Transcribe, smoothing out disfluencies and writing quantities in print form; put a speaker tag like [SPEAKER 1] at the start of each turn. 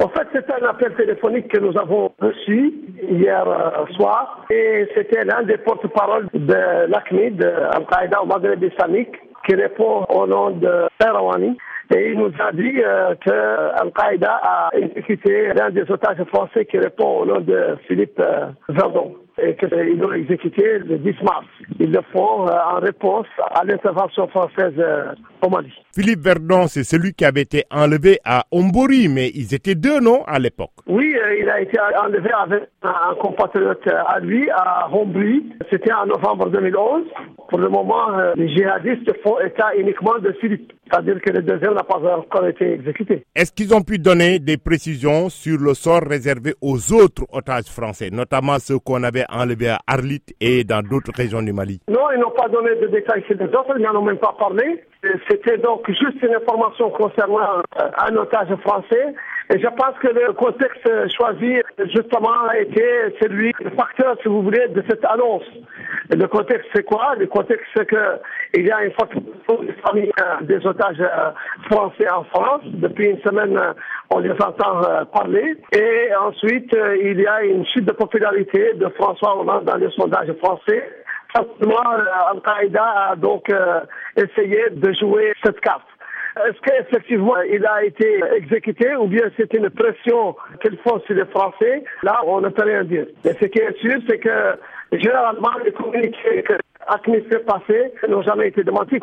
[SPEAKER 1] En fait, c'est un appel téléphonique que nous avons reçu hier soir et c'était l'un des porte-parole de l'ACMID, Al-Qaïda au Maghreb islamique, qui répond au nom de Rouhani. Et il nous a dit que Al-Qaïda a exécuté l'un des otages français qui répond au nom de Philippe Verdon et qu'ils l'ont exécuté le 10 mars. Ils le font en réponse à l'intervention française au Mali.
[SPEAKER 2] Philippe Verdon, c'est celui qui avait été enlevé à Ombori, mais ils étaient deux, non, à l'époque?
[SPEAKER 1] Oui, il a été enlevé avec un compatriote à lui, à Ombori. C'était en novembre 2011. Pour le moment, les djihadistes font état uniquement de Philippe. C'est-à-dire que le deuxième n'a pas encore été exécuté.
[SPEAKER 2] Est-ce qu'ils ont pu donner des précisions sur le sort réservé aux autres otages français, notamment ceux qu'on avait enlevés à Arlit et dans d'autres régions du Mali?
[SPEAKER 1] Non, ils n'ont pas donné de détails sur les autres, ils n'en ont même pas parlé. C'était donc juste une information concernant un otage français. Et je pense que le contexte choisi, justement, a été celui, le facteur, si vous voulez, de cette annonce. Et le contexte, c'est quoi? Le contexte, c'est qu'il y a une forte famille des otages français en France. Depuis une semaine, on les entend parler. Et ensuite, il y a une chute de popularité de François Hollande dans les sondages français. Simplement, Al-Qaïda a donc essayé de jouer cette carte. Est-ce qu'effectivement il a été exécuté ou bien c'est une pression qu'ils font sur les Français? Là, on ne peut rien dire. Mais ce qui est sûr, c'est que généralement les communiqués que ACMID fait passer n'ont jamais été démentis.